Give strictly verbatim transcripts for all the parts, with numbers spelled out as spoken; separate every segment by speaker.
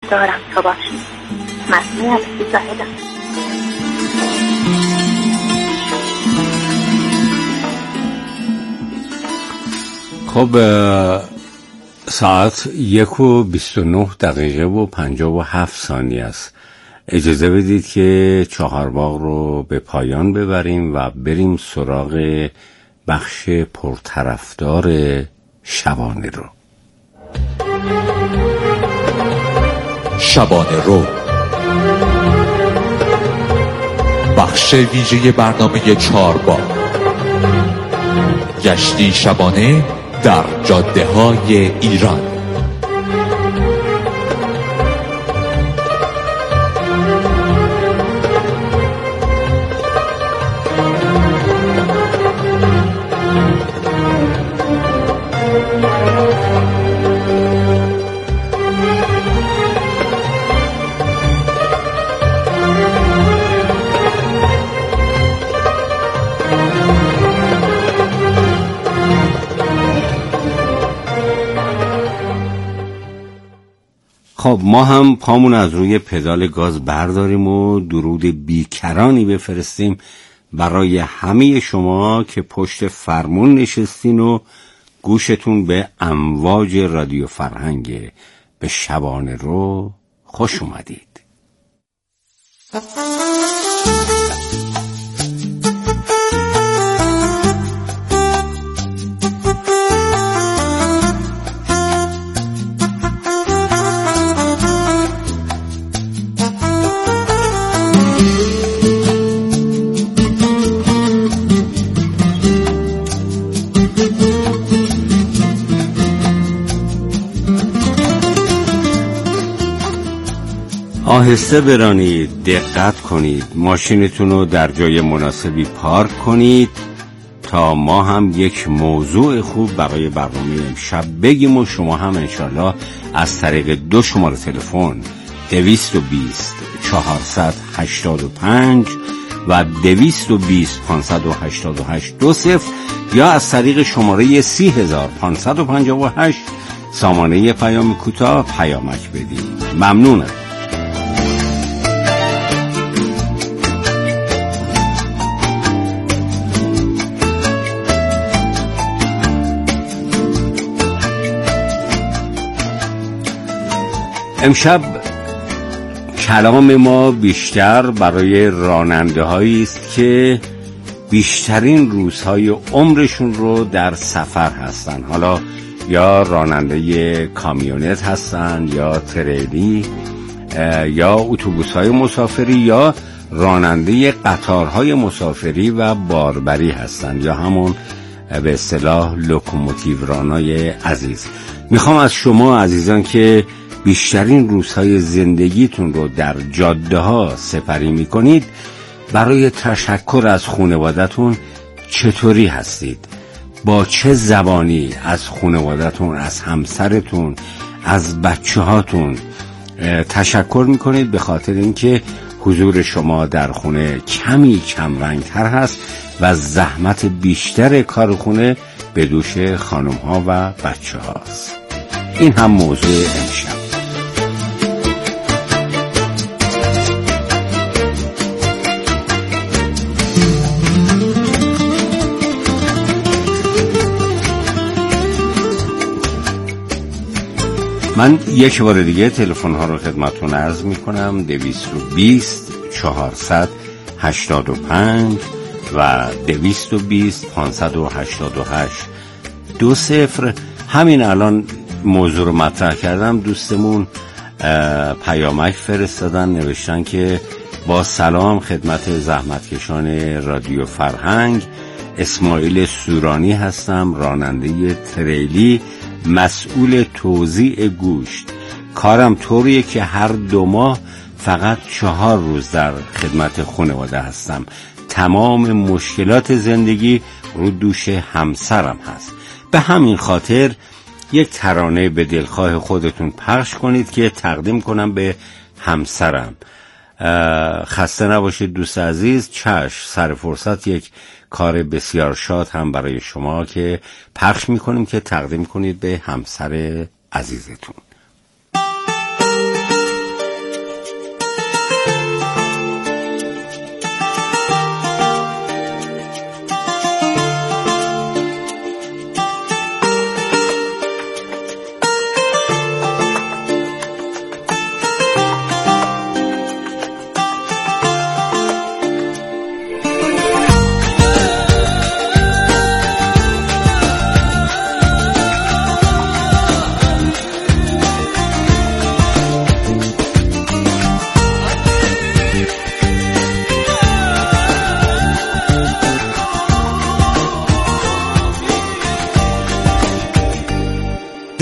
Speaker 1: دارم تا باشی. مسئول عباسی زاهدم.
Speaker 2: خب ساعت یک و بیست و نه دقیقه و پنجاه و هفت ثانیه است. اجازه بدید که چهارباغ رو به پایان ببریم و بریم سراغ بخش پرطرفدار شبانه رو.
Speaker 3: شبانه رو، بخش ویژه برنامه چهارباغ، گشتی شبانه در جاده های ایران.
Speaker 2: خب ما هم پامون از روی پدال گاز برداریم و درود بیکرانی بفرستیم برای همه شما که پشت فرمون نشستین و گوشتون به امواج رادیو فرهنگ. به شبانه رو خوش اومدید. آهسته برانید، دقت کنید، ماشینتون رو در جای مناسبی پارک کنید تا ما هم یک موضوع خوب برای برنامه امشب بگیم و شما هم انشالله از طریق دو شماره تلفن دویست و بیست چهارصد و هشتاد و پنج و دویست و بیست پانصد و هشتاد و هشت دو صفر یا از طریق شماره سی هزار پانصد و پنجاه و هشت سامانه پیام کوتاه پیامک بدید. ممنونم. امشب کلام ما بیشتر برای راننده هایی است که بیشترین روزهای عمرشون رو در سفر هستن، حالا یا راننده کامیونت هستن یا تریلی یا اتوبوس های مسافری یا راننده قطارهای مسافری و باربری هستن یا همون به اصطلاح لوکوموتیو رانای عزیز. میخوام از شما عزیزان که بیشترین روزهای زندگیتون رو در جاده ها سپری میکنید برای تشکر از خانوادتون چطوری هستید، با چه زبانی از خانوادتون، از همسرتون، از بچه هاتون تشکر میکنید به خاطر اینکه حضور شما در خونه کمی کم رنگ تر هست و زحمت بیشتر کار خونه به دوش خانم ها و بچه هاست. این هم موضوع امشب. من یک بار دیگه تلفن ها رو خدمتتون عرض می کنم. دویست و بیست چهارصد و هشتاد و پنج و دویست و بیست پانصد و هشتاد و هشت دو صفر. همین الان موضوع رو مطرح کردم، دوستمون پیامک فرستادن، نوشتن که با سلام خدمت زحمتکشان رادیو فرهنگ، اسماعیل سورانی هستم، راننده تریلی، مسئول توزیع گوشت. کارم طوریه که هر دو ماه فقط چهار روز در خدمت خانواده هستم. تمام مشکلات زندگی رو دوش همسرم هست. به همین خاطر یک ترانه به دلخواه خودتون پخش کنید که تقدیم کنم به همسرم. خسته نباشید دوست عزیز. چشم، سر فرصت یک کار بسیار شاد هم برای شما که پخش میکنیم که تقدیم کنید به همسر عزیزتون.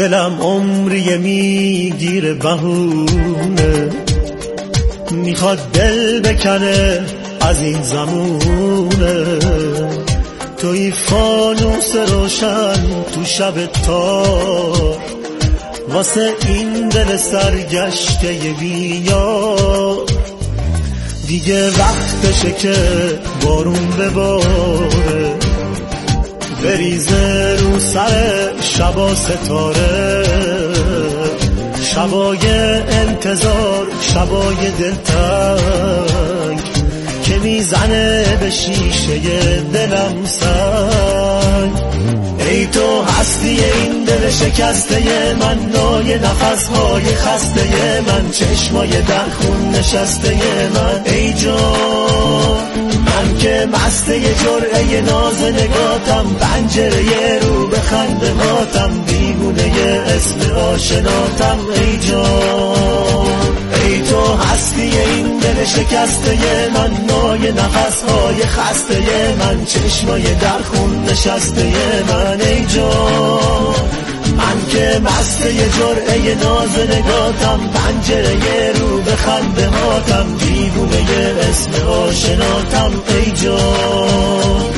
Speaker 4: دلم عمری میگیره بهونه، میخواد دل بکنه از این زمونه. توی فانوس روشن تو شب تار، واسه این دل سرگشته بیار. دیگه وقتشه که بارون بباره، بریزه رو سر شبا ستاره. شبای انتظار، شبای دلتنگ که میزنه به شیشه دلم سنگ. ای تو هستی این دل شکسته من، نای نفسهای خسته من، چشمای در خون نشسته من. ای جان من که مسته جرعه ناز نگاتم، پنجره رو به خنده هاتم، دیوونه اسم آشناتم. ای جان ای تو هستی این دل شکسته من، نای نفسهای خسته من، چشمای در خون نشسته من. ای جان من که مسته جرعه ناز نگاتم، پنجره رو به خنده هاتم، دیوونه اسم آشناتم. ای جان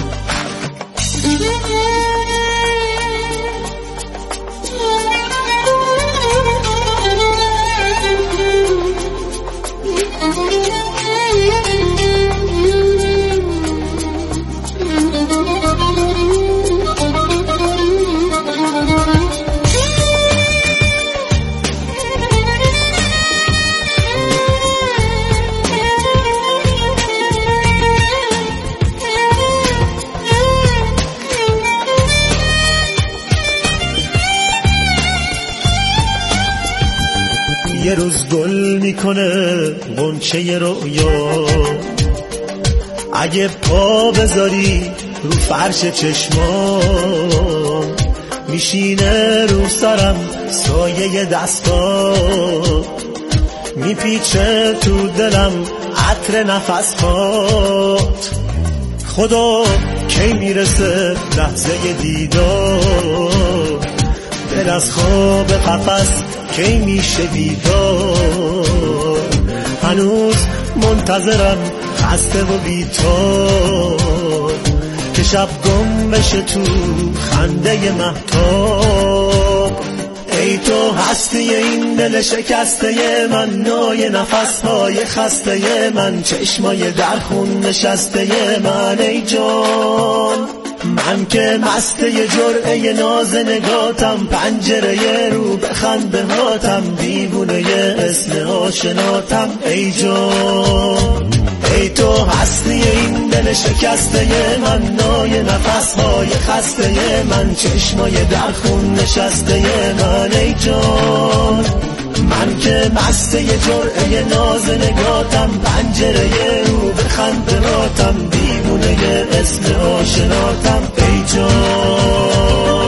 Speaker 4: یه روز گل میکنه غنچه رویا، اگه پا بذاری رو فرش چشمام، میشینه رو سرم سایه دستا، میپیچه تو دلم عطر نفسات. خدا کی میرسه لحظه دیدار، دل از خواب قفس کی میشه بیدار. هنوز منتظرم خسته و بی‌تار، که شب گم بشه تو خنده مهتاب. ای تو هستی این دل شکسته من، نای نفسهای خسته من، چشمای در خون نشسته من. ای جان من که مسته جرعه ناز نگاتم، پنجره رو به خنده هاتم، دیوونه اسم آشناتم. ای جان ای تو هستی این دل شکسته من، نای نفسهای خسته من، چشمای در خون نشسته من. ای جان من که مسته جرعه ناز نگاتم، پنجره رو به خنده هاتم، دیوونه اسم آشناتم. ای جان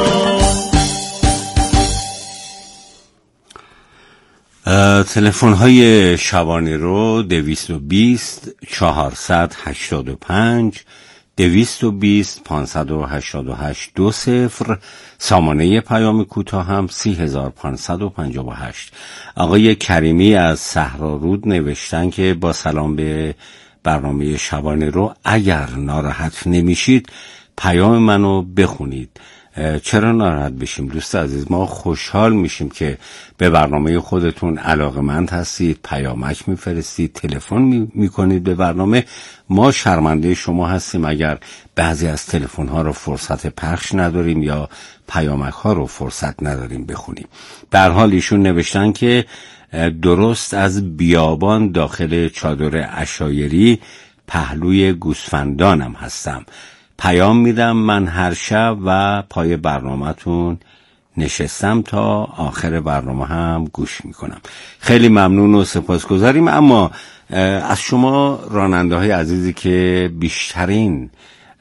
Speaker 2: تلفن های شبانه رو دویست و بیست چهارصد هشتاد و پنج دویست و بیست پانصد و هشتاد و هشت دو صفر. سامانه پیام کوتاه هم سی هزار پانصد و پنجاه و هشت. آقای کریمی از صحرارود نوشتن که با سلام به برنامه شبانه رو، اگر ناراحت نمیشید پیام منو بخونید. چرا ناراحت بشیم دوست عزیز؟ ما خوشحال میشیم که به برنامه خودتون علاقه‌مند هستید، پیامک میفرستید، تلفن میکنید به برنامه. ما شرمنده شما هستیم اگر بعضی از تلفن ها رو فرصت پخش نداریم یا پیامک ها رو فرصت نداریم بخونیم. در حال ایشون نوشتن که درست از بیابان داخل چادر عشایری پهلوی گوسفندانم هستم. پیام میدم من هر شب و پای برنامه‌تون نشستم تا آخر برنامه هم گوش میکنم. خیلی ممنون و سپاسگزاریم. اما از شما راننده های عزیزی که بیشترین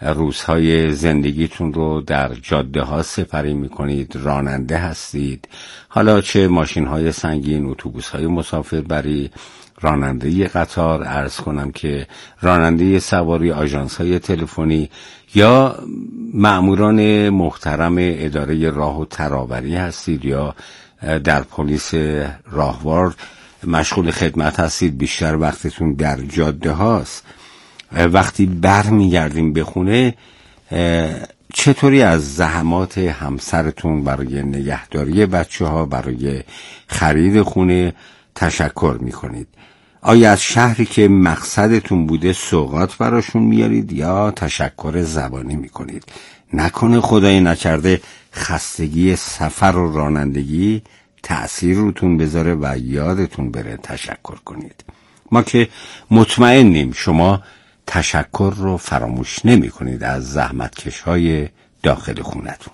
Speaker 2: روزهای زندگیتون رو در جاده ها سپری میکنید، راننده هستید، حالا چه ماشین های سنگین، اتوبوس های مسافربری، راننده قطار، عرض کنم که راننده سواری آژانس های تلفنی یا مأموران محترم اداره راه و ترابری هستید یا در پلیس راهوار مشغول خدمت هستید، بیشتر وقتتون در جاده هاست. وقتی بر میگردیم به خونه چطوری از زحمات همسرتون برای نگهداری بچه ها، برای خرید خونه تشکر میکنید؟ آیا از شهری که مقصدتون بوده سوغات براشون میارید یا تشکر زبانی میکنید؟ نکنه خدای نکرده خستگی سفر و رانندگی تأثیر روتون بذاره و یادتون بره تشکر کنید. ما که مطمئنیم شما تشکر رو فراموش نمی کنید از زحمتکش های داخل خونتون.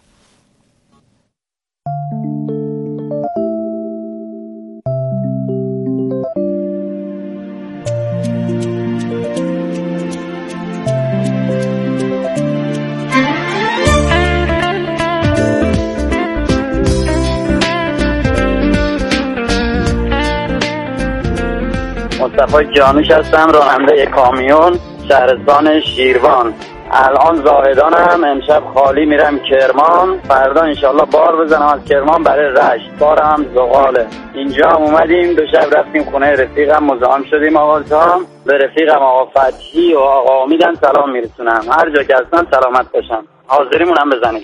Speaker 5: مصطفی جانوش هستم، راننده کامیون، شهرستان شیروان. الان زاهدانم، امشب خالی میرم کرمان، فردا انشالله بار بزنم از کرمان برای رشت، بارم زغاله. اینجا هم اومدیم، دو شب رفتیم خونه رفیقم، مزاحم شدیم آقا جان. به رفیقم آقا فتحی و آقا امیدم سلام میرسونم، هر جا که هستن سلامت باشن. حاضریمون هم بزنیم.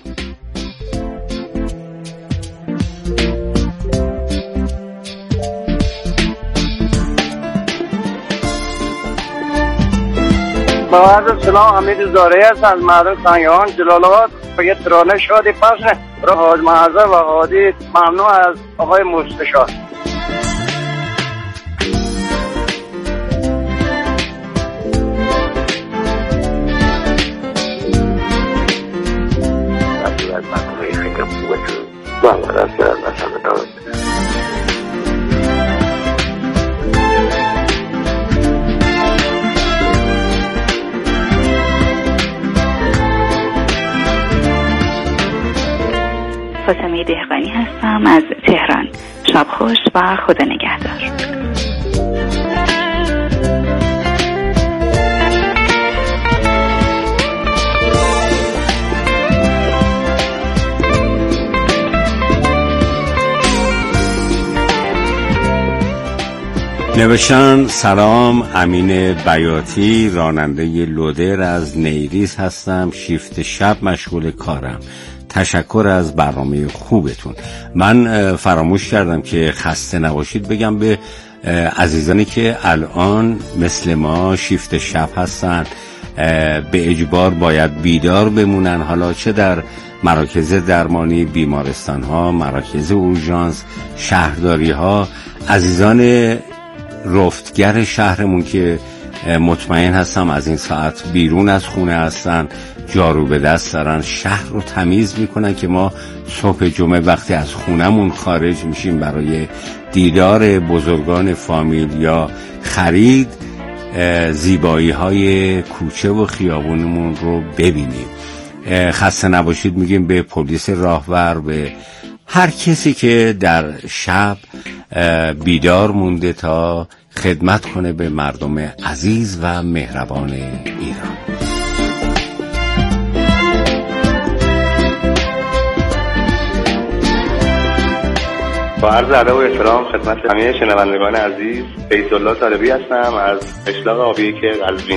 Speaker 6: با عرض سلام، حمید زاری است از معدن سنگان جلال آباد. بگه ترانه شادی پسنه را حاج محضر و حادی ممنوع از آقای مستشار.
Speaker 1: فاطمه دهقانی هستم از تهران. شب خوش و خدا نگهدار.
Speaker 2: نوشتن سلام، امین بیاتی، راننده لودر از نیریز هستم، شیفت شب مشغول کارم. تشکر از برنامه خوبتون. من فراموش کردم که خسته نباشید بگم به عزیزانی که الان مثل ما شیفت شب هستن، به اجبار باید بیدار بمونن، حالا چه در مراکز درمانی، بیمارستان ها، مراکز اورژانس، شهرداری ها. عزیزان رفتگر شهرمون که مطمئن هستم از این ساعت بیرون از خونه هستن، جارو به دست دارن، شهر رو تمیز میکنن که ما صبح جمعه وقتی از خونمون خارج میشیم برای دیدار بزرگان فامیل یا خرید، زیبایی های کوچه و خیابونمون رو ببینیم. خسته نباشید میگیم به پلیس راهور، به هر کسی که در شب بیدار مونده تا خدمت کنه به مردم عزیز و مهربان ایران.
Speaker 7: با عرض ادب و احترام خدمت همه شنوندگان عزیز، فیض الله طالبی هستم از قشلاق آبیک قزوین.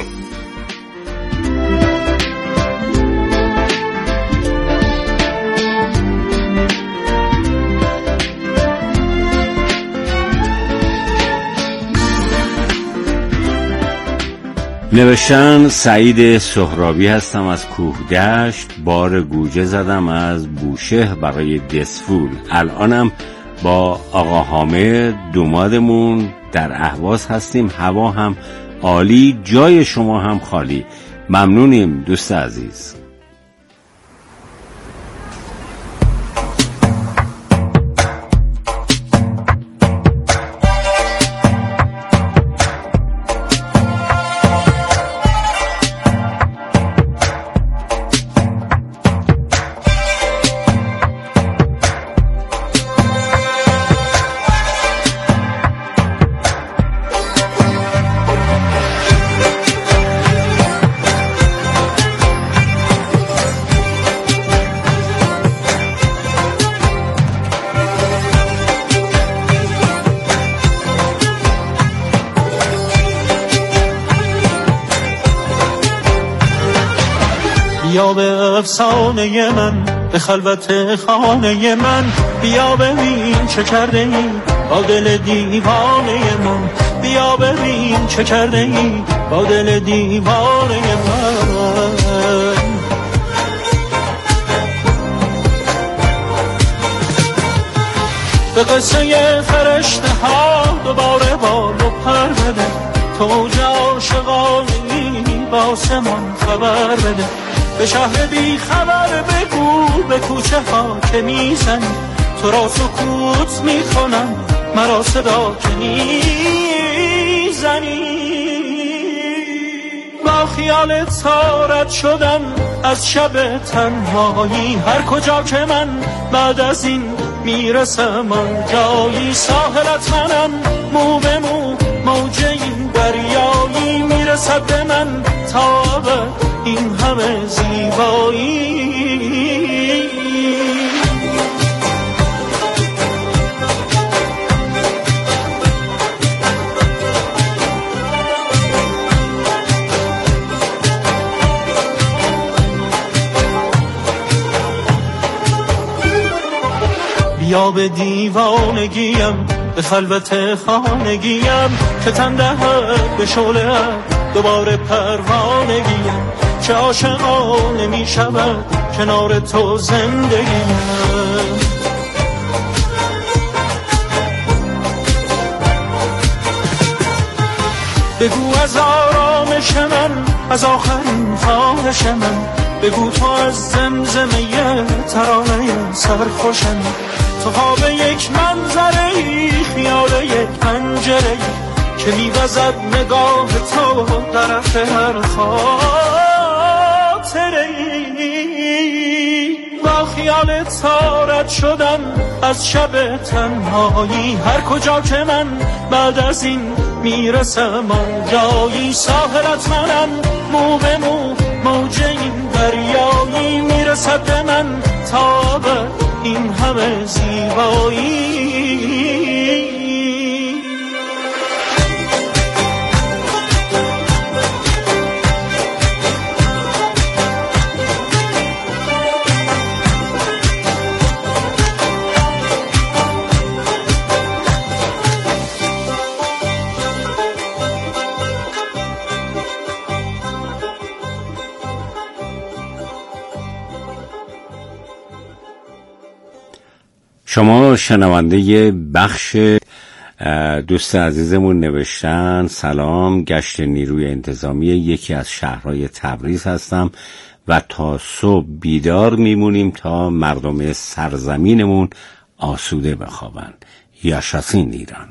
Speaker 2: نوشتن سعید سهرابی هستم از کوهدشت، بار گوجه زدم از بوشهر برای دسفول. الانم با آقا حامد دومادمون در اهواز هستیم، هوا هم عالی، جای شما هم خالی. ممنونیم دوست عزیز.
Speaker 8: بیا به افسانه من، به خلوت خانه من، بیا ببین چه کرده ای با دل دیوانه من، بیا ببین چه کرده ای با دل دیوانه من. به قصه فرشته ها دوباره بال و پر بده، توج عاشقانگی با آسمان خبر بده، به شهر بی خبر بگو به کوچه ها که میزنی، تو را سکوت میکنم مرا صدا که میزنی. با خیال تارت شدم از شب تنهایی، هر کجا که من بعد از این میرسم آن جایی، ساحلت منم مو به مو موج این دریایی، میرسد به من تا ابد این همه زیبایی. بیا به دیوانگیم، به خلوت خانگیم، که تن دهد به شعله دوباره پروانگیم، چه عاشقانه می شود کنار تو زندگیم. بگو از آرامش من، از آخرین خواهش من، بگو تو از زمزمه ترانه سرخوشم، تو خواب یک منظره، خیال یک پنجره که میوزد نگاه تو طرف هر خاطره. با خیال تارت شدم از شب تنهایی، هر کجا که من بعد از این میرسم آن جایی، ساحلت منم مو به مو موج این دریایی، میرسد به من تا به این همه زیبایی.
Speaker 2: شما شنونده بخش دوست عزیزمون نوشتن سلام، گشت نیروی انتظامی یکی از شهرهای تبریز هستم و تا صبح بیدار میمونیم تا مردم سرزمینمون آسوده بخوابن. یاشاسین ایران.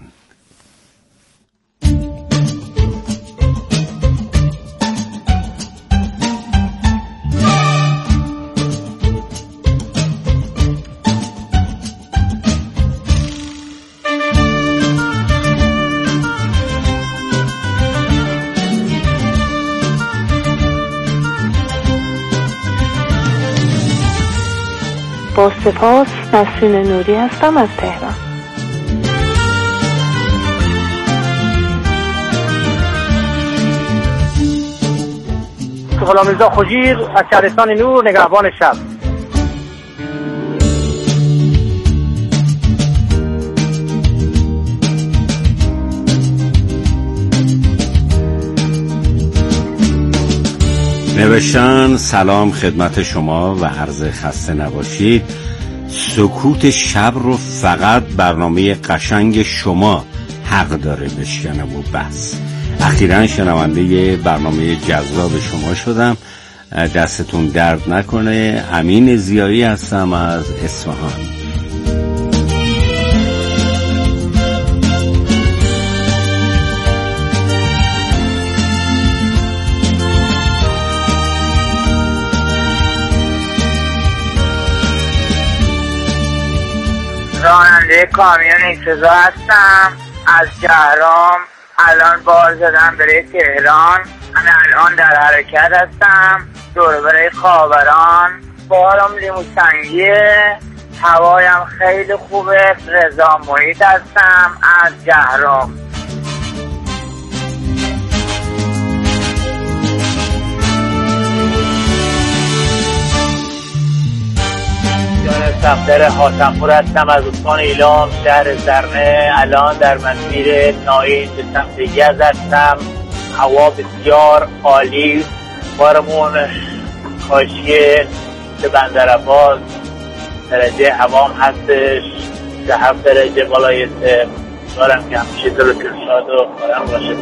Speaker 9: با سپاس، نسرین نوری هستم از تهران.
Speaker 6: غلامرضا خجیر از شهرستان نور، نگهبان شب.
Speaker 2: نوشتن سلام خدمت شما و عرض خسته نباشید. سکوت شب رو فقط برنامه قشنگ شما حق داره بشکنه و بس. اخیراً شنونده برنامه جذاب شما شدم، دستتون درد نکنه. امین زیایی هستم از اصفهان.
Speaker 10: راننده کامیون ایکسزا هستم از جهرام. الان بار زدم برای تهران. من الان در حرکت هستم دور برای خاوران. بارم لیمو سنگیه، هوایم خیلی خوبه. رضا محیط هستم از جهرام. صفدر حاتمپور هستم از استان ایلام شهر زرنه. الان در مسیر ناین به سمت یزد هستم. هوا بسیار عالی، بارمون کاشیه به بندرعباس، درجه هوام هستش ده هفت درجه بالای صفر. دارم که همیشه دلتون شاد و خورم باشه.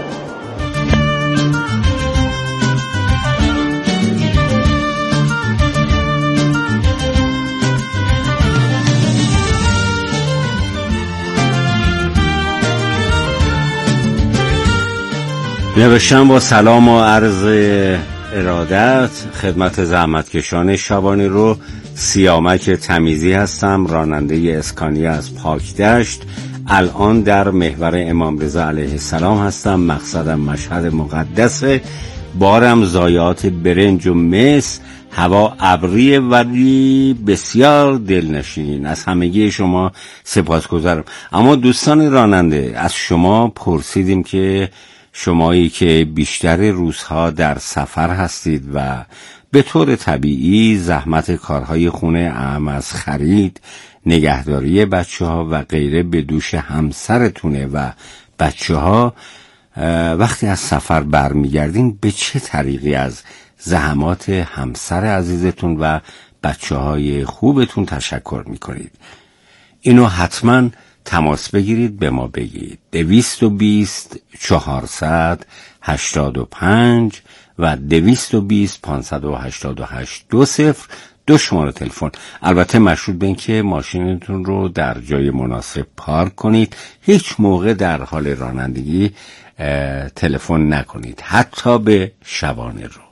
Speaker 2: نوشتم با سلام و عرض ارادت خدمت زحمتکشان شبانی رو. سیامک تمیزی هستم، راننده اسکانی از پاکدشت. الان در محور امام رضا علیه السلام هستم. مقصدم مشهد مقدسه. بارم ضایعات برنج و مس. هوا ابریه ولی بسیار دلنشین. از همگی شما سپاسگزارم. اما دوستان راننده، از شما پرسیدیم که شمایی که بیشتر روزها در سفر هستید و به طور طبیعی زحمت کارهای خونه اهم از خرید، نگهداری بچه ها و غیره به دوش همسرتونه و بچه ها، وقتی از سفر برمیگردین به چه طریقی از زحمات همسر عزیزتون و بچه های خوبتون تشکر میکنید؟ اینو حتما تماس بگیرید، به ما بگید. دویست و بیست چهارصد هشتاد و پنج و دویست و بیست پانصد و هشتاد و هشت دو صفر دو شماره تلفن. البته مشروط به این که ماشینتون رو در جای مناسب پارک کنید. هیچ موقع در حال رانندگی تلفن نکنید، حتی به شبانه رو.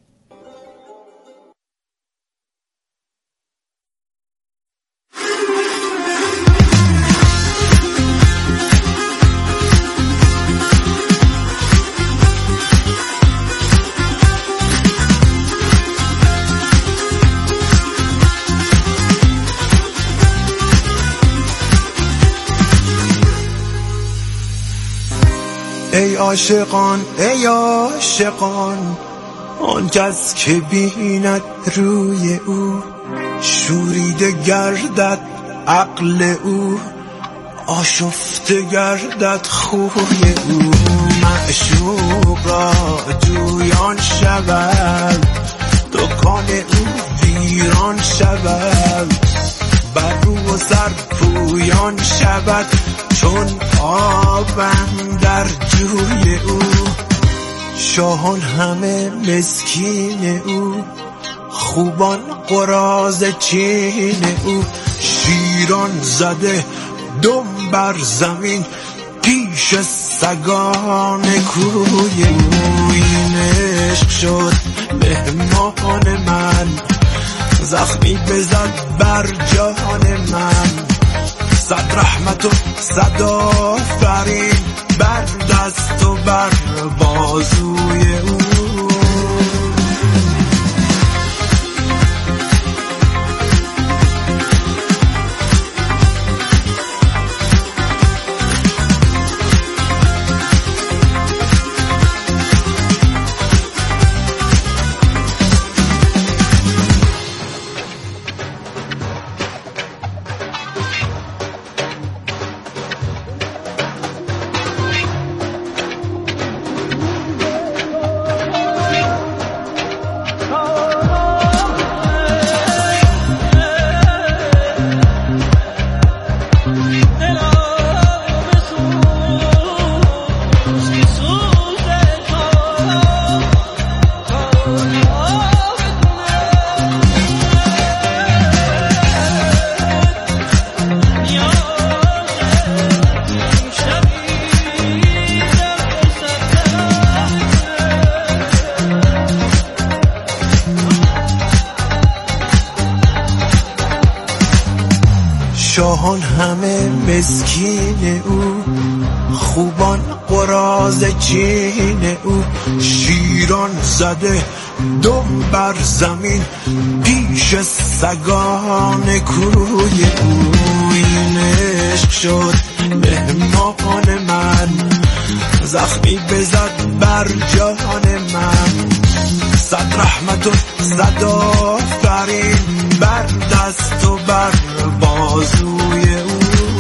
Speaker 11: ای عاشقان ای عاشقان، آن کس که بیند روی او، شوریده گردد عقل او، آشفته گردد خوی او. معشوقا جویان شود، دکان او ویران شود، بر رو و سر پویان شود، چون آبم در جوی او. شاهان همه مسکین او، خوبان قراض چین او، شیران زده دم بر زمین پیش سگان کوی او. این عشق شد مهمان من، زخمی بزد بر جان من، صد رحمت و صد آفرین بر دست و بر بازوی او. شاهان همه مسکین او، خوبان قراض چین او، شیران زده دم بر زمین پیش سگان کوی او. این عشق شد مهمان من، زخمی بزد بر جان من، صد رحمت و صد آفرین بر دست و بر بازوی او.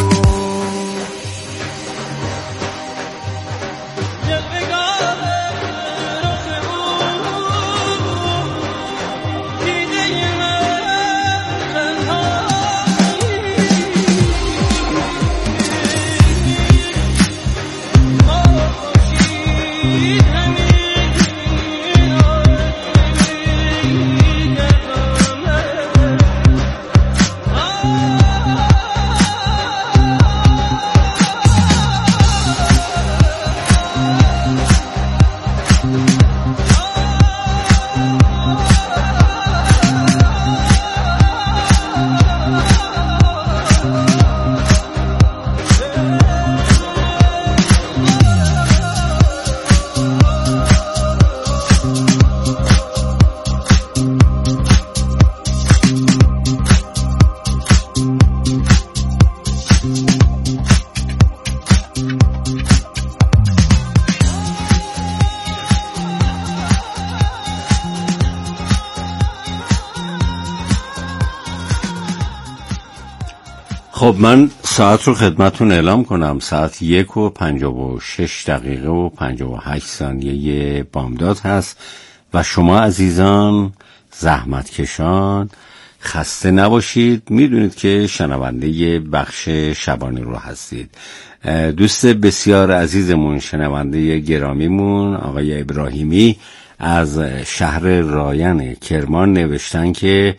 Speaker 2: خب من ساعت رو خدمتون اعلام کنم. ساعت یک و پنجاه و شش دقیقه و پنجاه و هشت ثانیه بامداد هست و شما عزیزان زحمتکشان خسته نباشید. میدونید که شنونده بخش شبانه رو هستید. دوست بسیار عزیزمون، شنونده گرامیمون آقای ابراهیمی از شهر رایان کرمان نوشتن که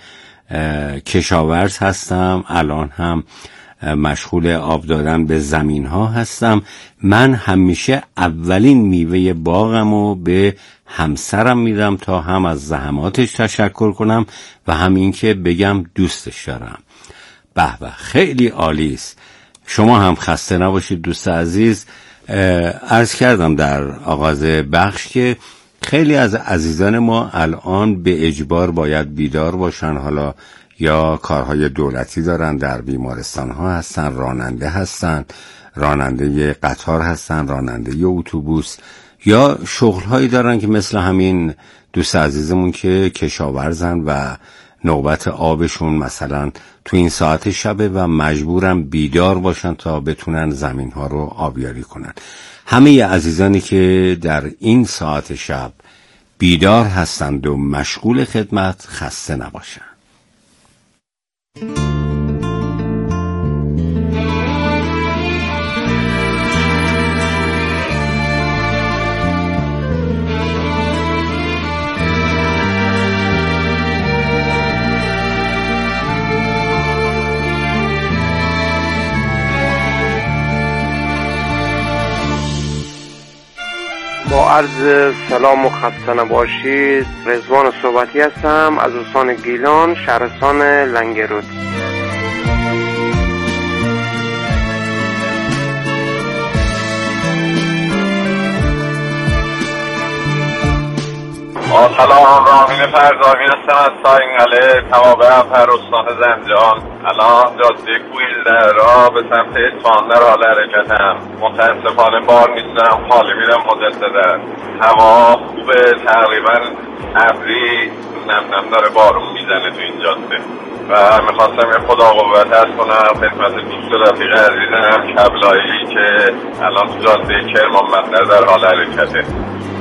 Speaker 2: کشاورز هستم، الان هم مشغول آب دادن به زمین ها هستم. من همیشه اولین میوه باغم رو به همسرم میدم تا هم از زحماتش تشکر کنم و هم این که بگم دوستش دارم. به به، خیلی عالی است. شما هم خسته نباشید دوست عزیز. عرض کردم در آغاز بخش که خیلی از عزیزان ما الان به اجبار باید بیدار باشن، حالا یا کارهای دولتی دارن، در بیمارستان ها هستن، راننده هستن، راننده قطار هستن، راننده اتوبوس، یا شغل هایی دارن که مثل همین دوست عزیزمون که کشاورزن و نوبت آبشون مثلا تو این ساعت شبه و مجبورن بیدار باشن تا بتونن زمین ها رو آبیاری کنن. همه عزیزانی که در این ساعت شب بیدار هستند و مشغول خدمت، خسته نباشن.
Speaker 6: با عرض سلام و خسته نباشید. رضوان صحبتی هستم از استان گیلان، شهرستان لنگرود.
Speaker 7: سلام، رامین فرزاوی هستم از ساینگله توابع امپر استان زنجان. الان جاده کویل را به سمت اصفهان در حال حرکتم. متاسفانه بار نیستم، خالی میرم مجددا. هوا خوبه، تقریبا ابری نم نم داره بارون میزنه تو این جاده و میخواستم یه خدا قوت هست کنم خدمت دوست و رفیق عزیزم کبلایی که الان تو جاده کرمان بندر در حال حرکته.